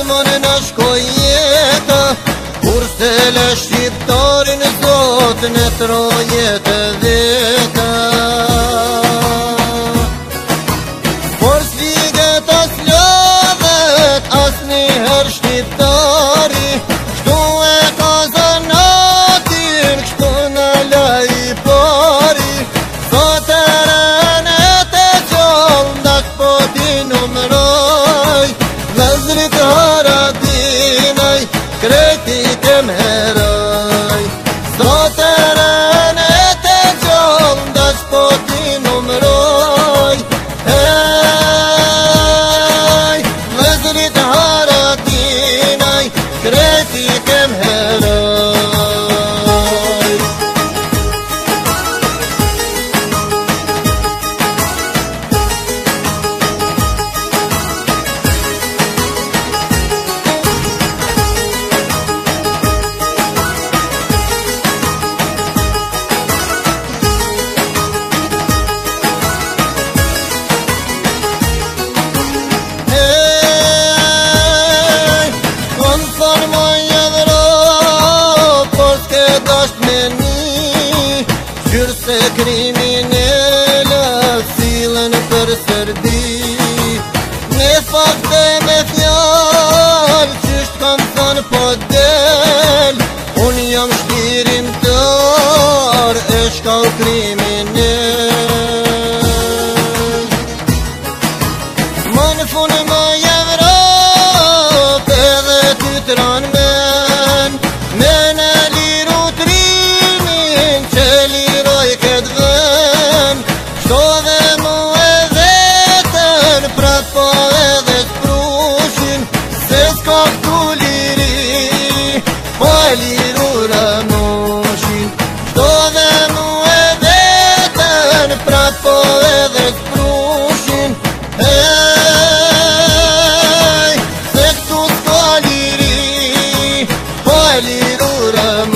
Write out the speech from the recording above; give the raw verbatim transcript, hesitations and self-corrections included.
zemën në shkoj jeta, kur se le shqiptarin zotën e trojet e veta. Por sfiget as lodhet, as njëher shqiptari, kështu e ka zanatin, kështu në laj pari. Sot e renet e gjall, ndak po ti numroj, vëzrit haradinaj, kreti të mheroj. Sot e renet e gjall, ndak po ti numroj, hej, vëzrit haradinaj, kreti të mheroj. Se kriminella silën për sërdi, me fakte me fjall, qysht kam thënë po del, unë jam shtirimtar e shkall kriminell. Ma në funë më Evropë edhe ty të ranë men, me në liru trimin që liroj këtë vën. Shto dhe mu e vetën, prat po edhe t'prushin, se s'ka këtu liri, po e liru ramushin. Shto dhe mu e vetën, prat po edhe t'prushin, hej, se këtu s'ka liri, po e liru ramushin.